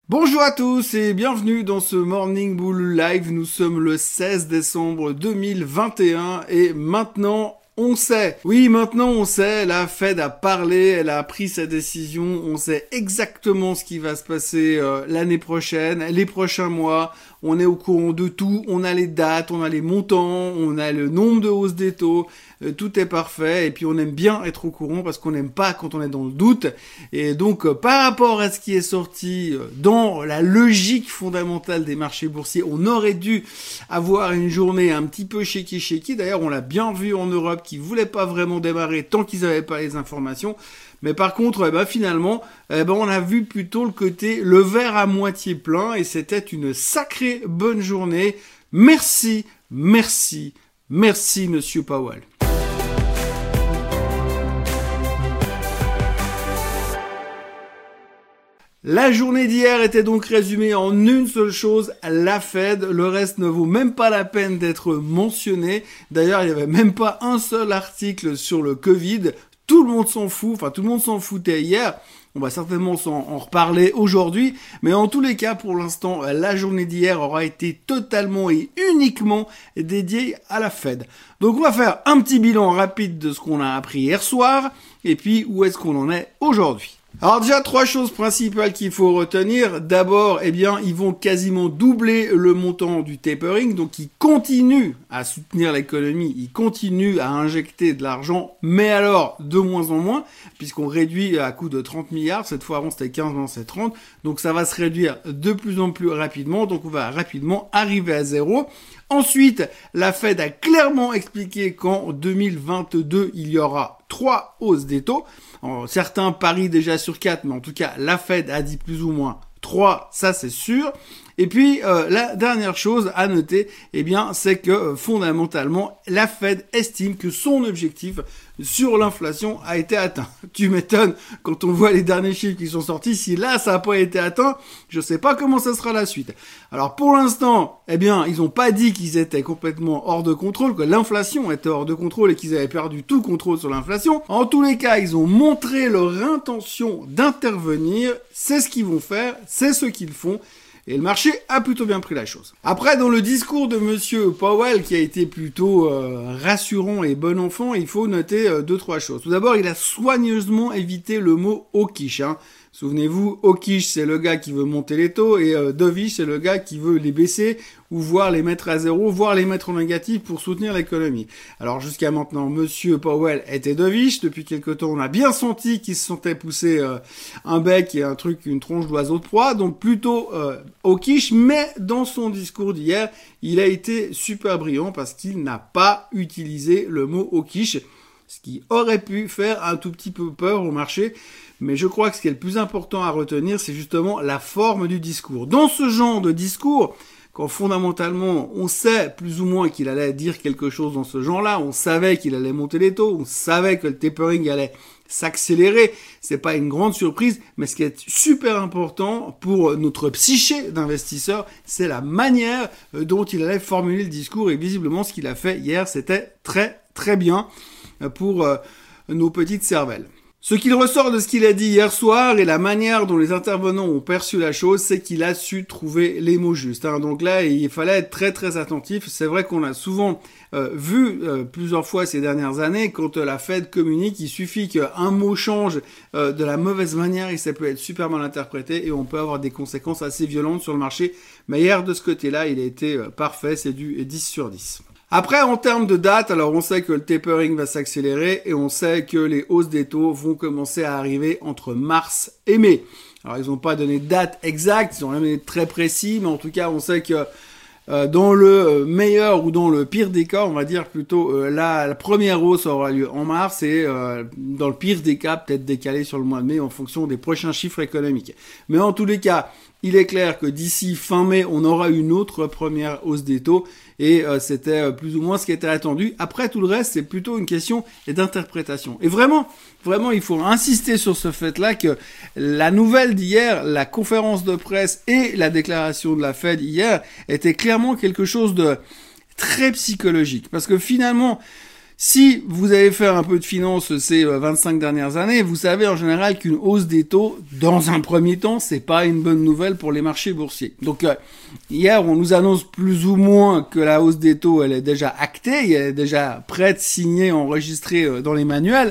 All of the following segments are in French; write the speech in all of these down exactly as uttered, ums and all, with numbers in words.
Bonjour à tous et bienvenue dans ce Morning Bull Live. Nous sommes le seize décembre deux mille vingt et un et maintenant on sait. Oui, maintenant on sait, la Fed a parlé, elle a pris sa décision, on sait exactement ce qui va se passer euh, l'année prochaine, les prochains mois. On est au courant de tout, on a les dates, on a les montants, on a le nombre de hausses des taux, euh, tout est parfait et puis on aime bien être au courant parce qu'on n'aime pas quand on est dans le doute. Et donc euh, par rapport à ce qui est sorti euh, dans la logique fondamentale des marchés boursiers, on aurait dû avoir une journée un petit peu shaky shaky. D'ailleurs, on l'a bien vu en Europe qui voulaient pas vraiment démarrer tant qu'ils n'avaient pas les informations. Mais par contre, eh ben, finalement, eh ben, on a vu plutôt le côté le verre à moitié plein et c'était une sacrée bonne journée. Merci, merci, merci Monsieur Powell. La journée d'hier était donc résumée en une seule chose, la Fed. Le reste ne vaut même pas la peine d'être mentionné. D'ailleurs, il n'y avait même pas un seul article sur le Covid. Tout le monde s'en fout, enfin tout le monde s'en foutait hier. On va certainement s'en en reparler aujourd'hui. Mais en tous les cas, pour l'instant, la journée d'hier aura été totalement et uniquement dédiée à la Fed. Donc on va faire un petit bilan rapide de ce qu'on a appris hier soir. Et puis, où est-ce qu'on en est aujourd'hui ? Alors déjà, trois choses principales qu'il faut retenir. D'abord, eh bien, ils vont quasiment doubler le montant du tapering, donc ils continuent à soutenir l'économie, ils continuent à injecter de l'argent, mais alors de moins en moins, puisqu'on réduit à coût de trente milliards, cette fois avant c'était quinze, maintenant c'est trente, donc ça va se réduire de plus en plus rapidement, donc on va rapidement arriver à zéro. Ensuite, la Fed a clairement expliqué qu'en deux mille vingt-deux, il y aura trois hausses des taux. Alors, certains parient déjà sur quatre, mais en tout cas, la Fed a dit plus ou moins trois, ça c'est sûr. Et puis, euh, la dernière chose à noter, eh bien, c'est que euh, fondamentalement, la Fed estime que son objectif sur l'inflation a été atteint. Tu m'étonnes, quand on voit les derniers chiffres qui sont sortis, si là, ça n'a pas été atteint, je sais pas comment ça sera la suite. Alors, pour l'instant, eh bien, ils n'ont pas dit qu'ils étaient complètement hors de contrôle, que l'inflation était hors de contrôle et qu'ils avaient perdu tout contrôle sur l'inflation. En tous les cas, ils ont montré leur intention d'intervenir. C'est ce qu'ils vont faire, c'est ce qu'ils font. Et le marché a plutôt bien pris la chose. Après, dans le discours de Monsieur Powell, qui a été plutôt euh, rassurant et bon enfant, il faut noter euh, deux, trois choses. Tout d'abord, il a soigneusement évité le mot hawkish. Hein. Souvenez-vous, hawkish, c'est le gars qui veut monter les taux, et euh, dovish, c'est le gars qui veut les baisser, ou voire les mettre à zéro, voire les mettre en négatif pour soutenir l'économie. Alors jusqu'à maintenant, Monsieur Powell était dovish. Depuis quelque temps, on a bien senti qu'il se sentait pousser euh, un bec et un truc, une tronche d'oiseau de proie, donc plutôt euh, hawkish, mais dans son discours d'hier, il a été super brillant parce qu'il n'a pas utilisé le mot hawkish, ce qui aurait pu faire un tout petit peu peur au marché. Mais je crois que ce qui est le plus important à retenir, c'est justement la forme du discours. Dans ce genre de discours, quand fondamentalement on sait plus ou moins qu'il allait dire quelque chose dans ce genre-là, on savait qu'il allait monter les taux, on savait que le tapering allait s'accélérer, c'est pas une grande surprise, mais ce qui est super important pour notre psyché d'investisseur, c'est la manière dont il allait formuler le discours, et visiblement ce qu'il a fait hier, c'était très très bien pour nos petites cervelles. Ce qu'il ressort de ce qu'il a dit hier soir et la manière dont les intervenants ont perçu la chose, c'est qu'il a su trouver les mots justes. Hein. Donc là, il fallait être très très attentif. C'est vrai qu'on a souvent euh, vu euh, plusieurs fois ces dernières années, quand euh, la Fed communique, il suffit qu'un mot change euh, de la mauvaise manière et ça peut être super mal interprété et on peut avoir des conséquences assez violentes sur le marché. Mais hier, de ce côté-là, il a été euh, parfait, c'est du dix sur dix. Après, en termes de date, alors on sait que le tapering va s'accélérer et on sait que les hausses des taux vont commencer à arriver entre mars et mai. Alors, ils n'ont pas donné de date exacte, ils ont rien très précis, mais en tout cas, on sait que euh, dans le meilleur ou dans le pire des cas, on va dire plutôt, euh, la, la première hausse aura lieu en mars et euh, dans le pire des cas, peut-être décalé sur le mois de mai en fonction des prochains chiffres économiques. Mais en tous les cas, il est clair que d'ici fin mai, on aura une autre première hausse des taux et euh, c'était euh, plus ou moins ce qui était attendu. Après, tout le reste, c'est plutôt une question d'interprétation. Et vraiment, vraiment, il faut insister sur ce fait-là que la nouvelle d'hier, la conférence de presse et la déclaration de la Fed hier étaient clairement quelque chose de très psychologique. Parce que finalement, Si vous avez fait un peu de finance ces vingt-cinq dernières années, vous savez en général qu'une hausse des taux, dans un premier temps, c'est pas une bonne nouvelle pour les marchés boursiers. Donc euh, hier, on nous annonce plus ou moins que la hausse des taux, elle est déjà actée, elle est déjà prête, signée, enregistrée dans les manuels.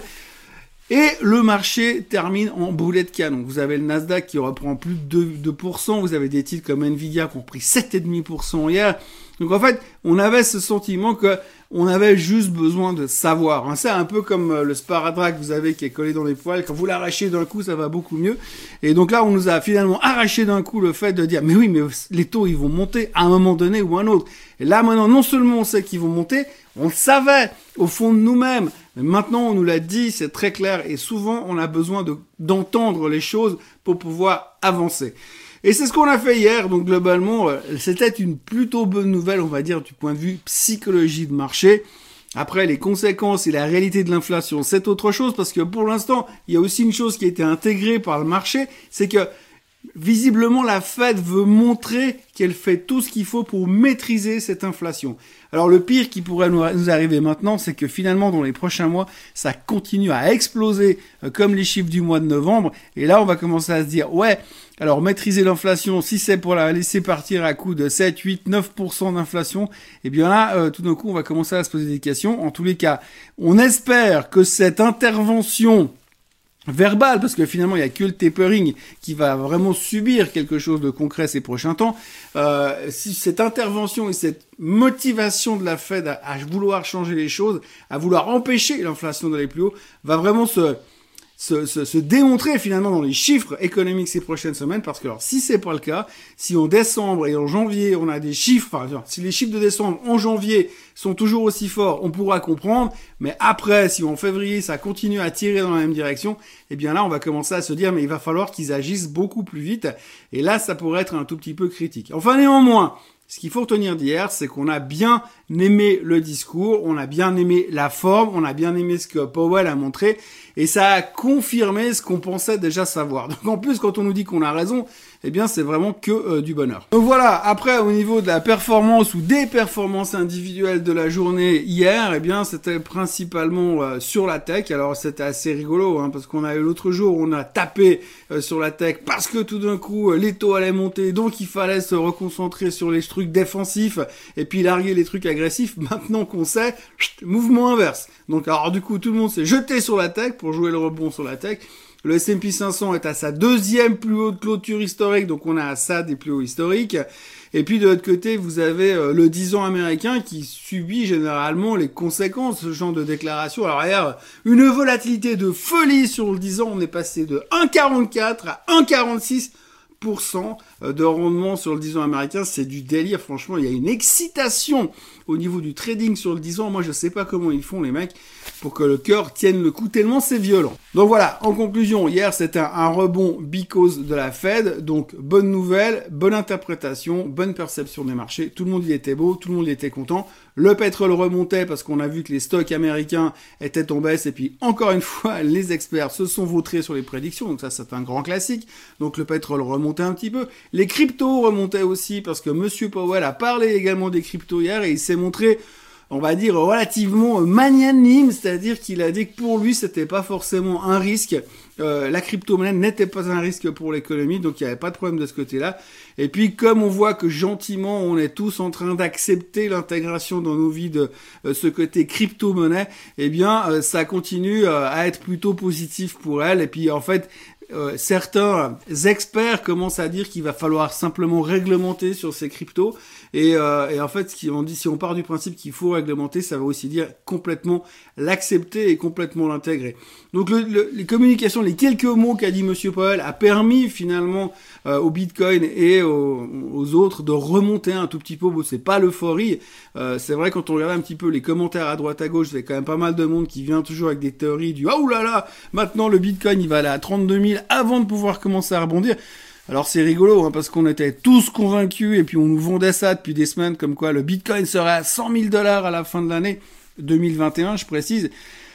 Et le marché termine en boulet de canon. Vous avez le Nasdaq qui reprend plus de deux pour cent, vous avez des titres comme Nvidia qui ont pris sept virgule cinq pour cent hier. Donc en fait, on avait ce sentiment que on avait juste besoin de savoir. C'est un peu comme le sparadrap que vous avez qui est collé dans les poils. Quand vous l'arrachez d'un coup, ça va beaucoup mieux. Et donc là, on nous a finalement arraché d'un coup le fait de dire, mais oui, mais les taux, ils vont monter à un moment donné ou un autre. Et là, maintenant, non seulement on sait qu'ils vont monter, on le savait au fond de nous-mêmes. Mais maintenant, on nous l'a dit, c'est très clair. Et souvent, on a besoin de, d'entendre les choses pour pouvoir avancer. Et c'est ce qu'on a fait hier, donc globalement, c'était une plutôt bonne nouvelle, on va dire, du point de vue psychologie de marché. Après, les conséquences et la réalité de l'inflation, c'est autre chose, parce que pour l'instant, il y a aussi une chose qui a été intégrée par le marché, c'est que visiblement, la Fed veut montrer qu'elle fait tout ce qu'il faut pour maîtriser cette inflation. Alors le pire qui pourrait nous arriver maintenant, c'est que finalement, dans les prochains mois, ça continue à exploser euh, comme les chiffres du mois de novembre. Et là, on va commencer à se dire, ouais, alors maîtriser l'inflation, si c'est pour la laisser partir à coup de sept, huit, neuf pour cent d'inflation, eh bien là, euh, tout d'un coup, on va commencer à se poser des questions. En tous les cas, on espère que cette intervention verbal, parce que finalement il y a que le tapering qui va vraiment subir quelque chose de concret ces prochains temps. Euh, si cette intervention et cette motivation de la Fed à, à vouloir changer les choses, à vouloir empêcher l'inflation d'aller plus haut, va vraiment se Se, se, se démontrer finalement dans les chiffres économiques ces prochaines semaines, parce que alors si c'est pas le cas, si en décembre et en janvier on a des chiffres, enfin si les chiffres de décembre en janvier sont toujours aussi forts, on pourra comprendre, mais après si en février ça continue à tirer dans la même direction, eh bien là on va commencer à se dire mais il va falloir qu'ils agissent beaucoup plus vite, et là ça pourrait être un tout petit peu critique. Enfin néanmoins, ce qu'il faut retenir d'hier, c'est qu'on a bien aimé le discours, on a bien aimé la forme, on a bien aimé ce que Powell a montré, et ça a confirmé ce qu'on pensait déjà savoir. Donc en plus, quand on nous dit qu'on a raison, eh bien c'est vraiment que euh, du bonheur. Donc voilà, après au niveau de la performance ou des performances individuelles de la journée hier, eh bien c'était principalement euh, sur la tech. Alors c'était assez rigolo, hein, parce qu'on a eu l'autre jour, on a tapé euh, sur la tech parce que tout d'un coup euh, les taux allaient monter, donc il fallait se reconcentrer sur les trucs défensifs et puis larguer les trucs agressifs. Maintenant qu'on sait, chut, mouvement inverse. Donc alors du coup tout le monde s'est jeté sur la tech pour jouer le rebond sur la tech. Le S and P cinq cents est à sa deuxième plus haute clôture historique, donc on a à ça des plus hauts historiques. Et puis de l'autre côté, vous avez euh, le dix ans américain qui subit généralement les conséquences de ce genre de déclaration. Alors hier, une volatilité de folie sur le dix ans, on est passé de un virgule quarante-quatre à un virgule quarante-six pour cent de rendement sur le dix ans américain. C'est du délire, franchement, il y a une excitation au niveau du trading sur le dix ans. Moi, je sais pas comment ils font, les mecs, pour que le cœur tienne le coup, tellement c'est violent. Donc voilà, en conclusion, hier, c'était un, un rebond because de la Fed. Donc, bonne nouvelle, bonne interprétation, bonne perception des marchés. Tout le monde y était beau, tout le monde y était content. Le pétrole remontait parce qu'on a vu que les stocks américains étaient en baisse. Et puis, encore une fois, les experts se sont vautrés sur les prédictions. Donc ça, c'est un grand classique. Donc, le pétrole remontait un petit peu. Les cryptos remontaient aussi parce que Monsieur Powell a parlé également des cryptos hier et il s'est montré, on va dire, relativement magnanime, c'est-à-dire qu'il a dit que pour lui, c'était pas forcément un risque. Euh, la crypto-monnaie n'était pas un risque pour l'économie, donc il n'y avait pas de problème de ce côté-là. Et puis, comme on voit que gentiment, on est tous en train d'accepter l'intégration dans nos vies de euh, ce côté crypto-monnaie, eh bien, euh, ça continue euh, à être plutôt positif pour elle. Et puis, en fait, Euh, certains experts commencent à dire qu'il va falloir simplement réglementer sur ces cryptos et, euh, et en fait ce qu'on dit, si on part du principe qu'il faut réglementer, ça va aussi dire complètement l'accepter et complètement l'intégrer. Donc le, le, les communications, les quelques mots qu'a dit Monsieur Powell a permis finalement euh, au Bitcoin et aux, aux autres de remonter un tout petit peu. Bon, c'est pas l'euphorie, euh, c'est vrai quand on regarde un petit peu les commentaires à droite à gauche, c'est quand même pas mal de monde qui vient toujours avec des théories du ah oh là là, maintenant le Bitcoin il va aller à trente-deux mille avant de pouvoir commencer à rebondir. Alors c'est rigolo, hein, parce qu'on était tous convaincus et puis on nous vendait ça depuis des semaines comme quoi le Bitcoin serait à cent mille dollars à la fin de l'année deux mille vingt et un, je précise.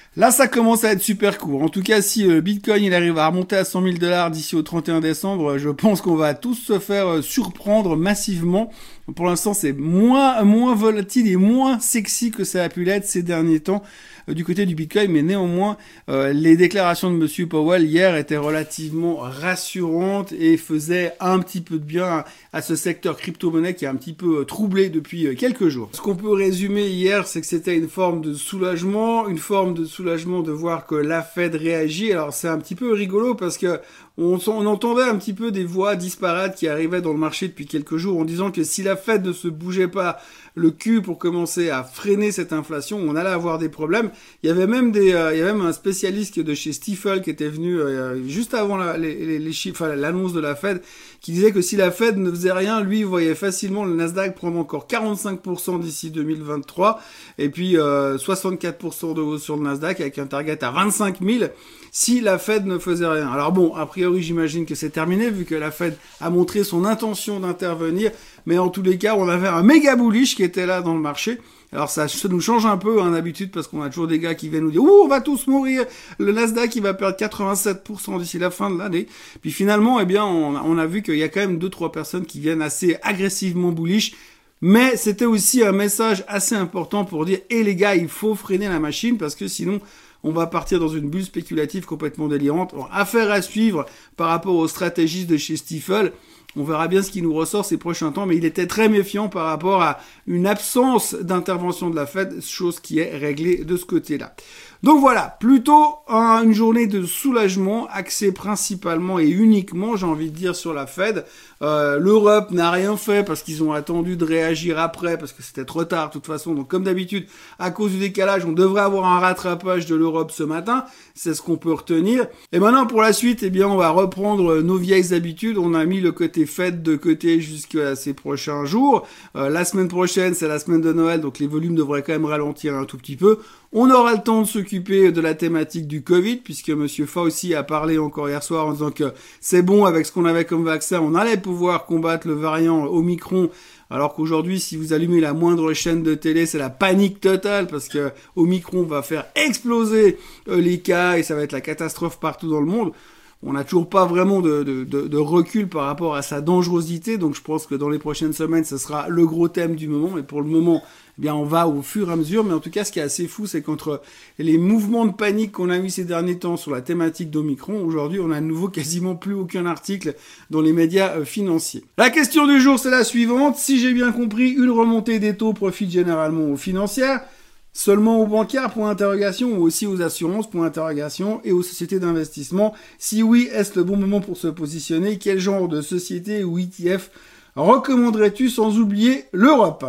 Là, ça commence à être super court. En tout cas, si le Bitcoin il arrive à remonter à cent mille dollars d'ici au trente et un décembre, je pense qu'on va tous se faire surprendre massivement. Pour l'instant, c'est moins moins volatile et moins sexy que ça a pu l'être ces derniers temps euh, du côté du Bitcoin, mais néanmoins, euh, les déclarations de Monsieur Powell hier étaient relativement rassurantes et faisaient un petit peu de bien à, à ce secteur crypto-monnaie qui est un petit peu euh, troublé depuis euh, quelques jours. Ce qu'on peut résumer hier, c'est que c'était une forme de soulagement, une forme de soulagement de voir que la Fed réagit. Alors c'est un petit peu rigolo parce que On, on entendait un petit peu des voix disparates qui arrivaient dans le marché depuis quelques jours en disant que si la Fed ne se bougeait pas le cul pour commencer à freiner cette inflation, on allait avoir des problèmes. Il y avait même des, euh, il y avait même un spécialiste de chez Stifel qui était venu euh, juste avant la, les, les, les chiffres, enfin, l'annonce de la Fed, qui disait que si la Fed ne faisait rien, lui il voyait facilement le Nasdaq prendre encore quarante-cinq pour cent d'ici deux mille vingt-trois et puis euh, soixante-quatre pour cent de hausse sur le Nasdaq avec un target à vingt-cinq mille si la Fed ne faisait rien. Alors bon, a priori j'imagine que c'est terminé vu que la Fed a montré son intention d'intervenir, mais en tous les cas on avait un méga bullish qui était là dans le marché. Alors ça, ça nous change un peu hein, d'habitude parce qu'on a toujours des gars qui viennent nous dire « Ouh, on va tous mourir, le Nasdaq il va perdre quatre-vingt-sept pour cent d'ici la fin de l'année ». Puis finalement, eh bien, on, on a vu qu'il y a quand même deux trois personnes qui viennent assez agressivement bullish. Mais c'était aussi un message assez important pour dire « Eh les gars, il faut freiner la machine parce que sinon... » on va partir dans une bulle spéculative complètement délirante. Bon, affaire à suivre par rapport aux stratégistes de chez Stifel. On verra bien ce qui nous ressort ces prochains temps, mais il était très méfiant par rapport à une absence d'intervention de la Fed, chose qui est réglée de ce côté-là. Donc voilà, plutôt un, une journée de soulagement axée principalement et uniquement, j'ai envie de dire, sur la Fed. Euh, L'Europe n'a rien fait parce qu'ils ont attendu de réagir après, parce que c'était trop tard de toute façon. Donc comme d'habitude, à cause du décalage, on devrait avoir un rattrapage de l'Europe ce matin. C'est ce qu'on peut retenir. Et maintenant, pour la suite, eh bien, on va reprendre nos vieilles habitudes. On a mis le côté Fed de côté jusqu'à ces prochains jours. Euh, la semaine prochaine, c'est la semaine de Noël, donc les volumes devraient quand même ralentir un tout petit peu. On aura le temps de s'occuper de la thématique du Covid, puisque Monsieur Fauci a parlé encore hier soir en disant que c'est bon, avec ce qu'on avait comme vaccin, on allait pouvoir combattre le variant Omicron, alors qu'aujourd'hui, si vous allumez la moindre chaîne de télé, c'est la panique totale, parce que Omicron va faire exploser les cas et ça va être la catastrophe partout dans le monde. On n'a toujours pas vraiment de, de, de, de recul par rapport à sa dangerosité, donc je pense que dans les prochaines semaines, ce sera le gros thème du moment, et pour le moment, eh bien, on va au fur et à mesure, mais en tout cas, ce qui est assez fou, c'est qu'entre les mouvements de panique qu'on a eu ces derniers temps sur la thématique d'Omicron, aujourd'hui, on a à nouveau quasiment plus aucun article dans les médias euh, financiers. La question du jour, c'est la suivante. Si j'ai bien compris, une remontée des taux profite généralement aux financières, seulement aux bancaires, point d'interrogation, ou aussi aux assurances, point d'interrogation, et aux sociétés d'investissement. Si oui, est-ce le bon moment pour se positionner? Quel genre de société ou E T F recommanderais-tu, sans oublier l'Europe?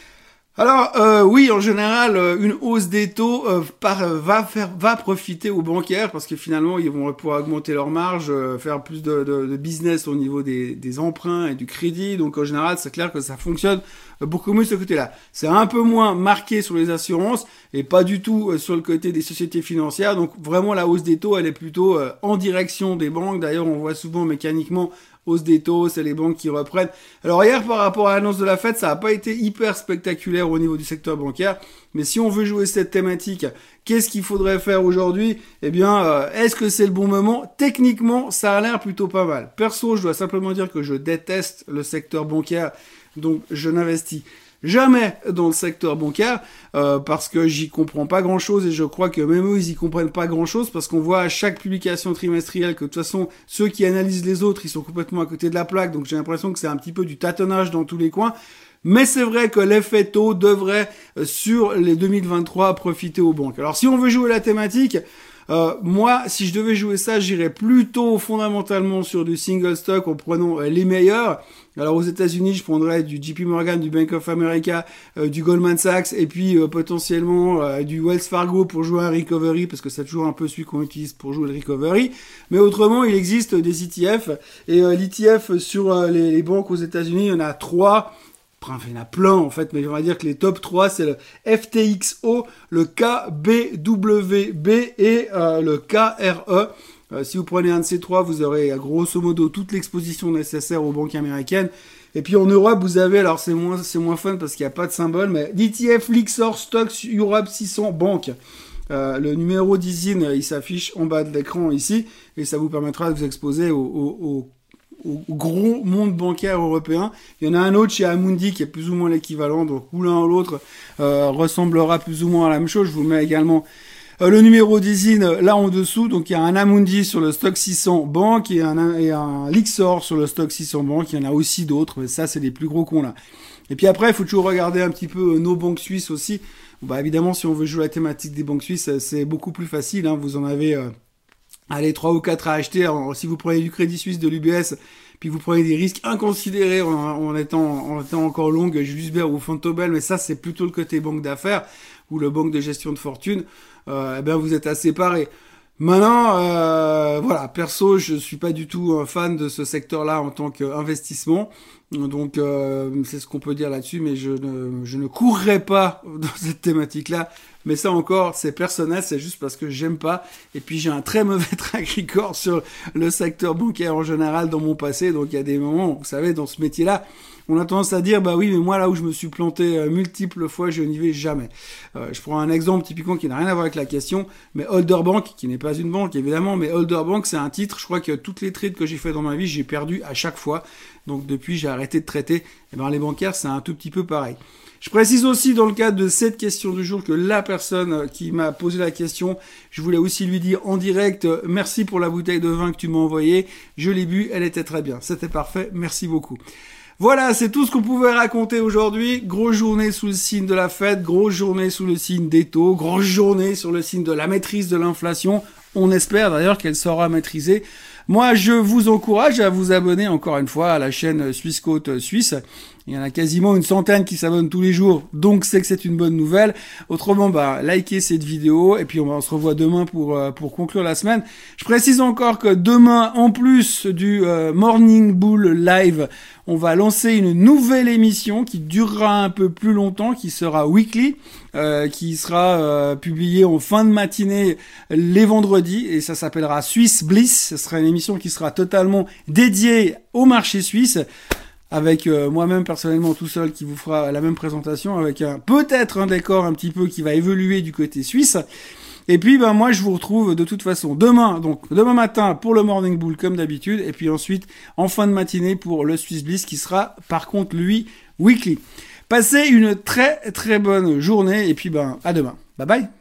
Alors euh, oui, en général, euh, une hausse des taux euh, par, euh, va faire, va profiter aux bancaires parce que finalement, ils vont pouvoir augmenter leurs marges, euh, faire plus de, de, de business au niveau des, des emprunts et du crédit. Donc en général, c'est clair que ça fonctionne beaucoup mieux de ce côté-là. C'est un peu moins marqué sur les assurances et pas du tout euh, sur le côté des sociétés financières. Donc vraiment, la hausse des taux, elle est plutôt euh, en direction des banques. D'ailleurs, on voit souvent mécaniquement hausse des taux, c'est les banques qui reprennent. Alors hier, par rapport à l'annonce de la Fed, ça n'a pas été hyper spectaculaire au niveau du secteur bancaire, mais si on veut jouer cette thématique, qu'est-ce qu'il faudrait faire aujourd'hui? Eh bien, euh, est-ce que c'est le bon moment? Techniquement, ça a l'air plutôt pas mal. Perso, je dois simplement dire que je déteste le secteur bancaire, donc je n'investis jamais dans le secteur bancaire euh, parce que j'y comprends pas grand chose et je crois que même eux ils y comprennent pas grand chose parce qu'on voit à chaque publication trimestrielle que de toute façon ceux qui analysent les autres ils sont complètement à côté de la plaque, donc j'ai l'impression que c'est un petit peu du tâtonnage dans tous les coins. Mais c'est vrai que l'effet taux devrait euh, sur les deux mille vingt-trois profiter aux banques. Alors si on veut jouer la thématique, Euh, moi, si je devais jouer ça, j'irais plutôt fondamentalement sur du single stock en prenant euh, les meilleurs. Alors aux États-Unis, je prendrais du J P Morgan, du Bank of America, euh, du Goldman Sachs et puis euh, potentiellement euh, du Wells Fargo pour jouer un recovery parce que c'est toujours un peu celui qu'on utilise pour jouer le recovery. Mais autrement, il existe des E T F et euh, l'E T F sur euh, les, les banques aux États-Unis, il y en a trois. Enfin, il y en a plein en fait, mais on va dire que les top trois, c'est le F T X O, le K B W B et euh, le K R E. Euh, si vous prenez un de ces trois, vous aurez grosso modo toute l'exposition nécessaire aux banques américaines. Et puis en Europe, vous avez, alors c'est moins, c'est moins fun parce qu'il n'y a pas de symbole, mais l'E T F Lixor Stocks Europe six cents Banques. Euh, le numéro d'ISIN, il s'affiche en bas de l'écran ici, et ça vous permettra de vous exposer au, au, au, au gros monde bancaire européen. Il y en a un autre chez Amundi qui est plus ou moins l'équivalent, donc ou l'un ou l'autre euh, ressemblera plus ou moins à la même chose. Je vous mets également euh, le numéro d'ISIN là en dessous. Donc il y a un Amundi sur le stock six cents banque et un, et un Lyxor sur le stock six cents banque. Il y en a aussi d'autres, mais ça c'est les plus gros qu'on a. Et puis après, il faut toujours regarder un petit peu nos banques suisses aussi. Bah évidemment, si on veut jouer la thématique des banques suisses, c'est beaucoup plus facile. Hein. Vous en avez, euh, allez, trois ou quatre à acheter. Alors, si vous prenez du Crédit Suisse, de l'U B S, puis vous prenez des risques inconsidérés en, en étant en étant encore longue, Julius Baer ou Fontobel, mais ça c'est plutôt le côté banque d'affaires ou le banque de gestion de fortune. Euh, eh bien, vous êtes à séparer. Maintenant, euh, voilà, perso, je suis pas du tout un fan de ce secteur-là en tant qu'investissement. Donc, euh, c'est ce qu'on peut dire là-dessus, mais je ne, je ne courrai pas dans cette thématique-là. Mais ça encore, c'est personnel, c'est juste parce que j'aime pas. Et puis, j'ai un très mauvais track record sur le secteur bancaire en général dans mon passé. Donc, il y a des moments, vous savez, dans ce métier-là, on a tendance à dire, bah oui, mais moi, là où je me suis planté euh, multiples fois, je n'y vais jamais. Euh, je prends un exemple typiquement qui n'a rien à voir avec la question, mais Holder Bank, qui n'est pas une banque, évidemment, mais Holder Bank, c'est un titre, je crois que toutes les trades que j'ai fait dans ma vie, j'ai perdu à chaque fois. Donc, depuis, j'ai arrêté de traiter. Et ben, les bancaires, c'est un tout petit peu pareil. Je précise aussi dans le cadre de cette question du jour que la personne qui m'a posé la question, je voulais aussi lui dire en direct, merci pour la bouteille de vin que tu m'as envoyée. Je l'ai bu, elle était très bien. C'était parfait. Merci beaucoup. Voilà, c'est tout ce qu'on pouvait raconter aujourd'hui. Grosse journée sous le signe de la fête, grosse journée sous le signe des taux, grosse journée sur le signe de la maîtrise de l'inflation. On espère d'ailleurs qu'elle sera maîtrisée. Moi, je vous encourage à vous abonner encore une fois à la chaîne Suisse Côte Suisse. Il y en a quasiment une centaine qui s'abonnent tous les jours, donc c'est que c'est une bonne nouvelle. Autrement, bah, likez cette vidéo et puis on, va, on se revoit demain pour euh, pour conclure la semaine. Je précise encore que demain, en plus du euh, Morning Bull Live, on va lancer une nouvelle émission qui durera un peu plus longtemps, qui sera weekly, euh, qui sera euh, publiée en fin de matinée les vendredis et ça s'appellera Swiss Bliss. Ce sera une émission qui sera totalement dédiée au marché suisse, avec euh, moi-même personnellement tout seul qui vous fera la même présentation, avec un peut-être un décor un petit peu qui va évoluer du côté suisse. Et puis ben moi je vous retrouve de toute façon demain, donc demain matin pour le Morning Bull comme d'habitude, et puis ensuite en fin de matinée pour le Swiss Bliss qui sera par contre lui weekly. Passez une très très bonne journée et puis ben à demain. Bye bye.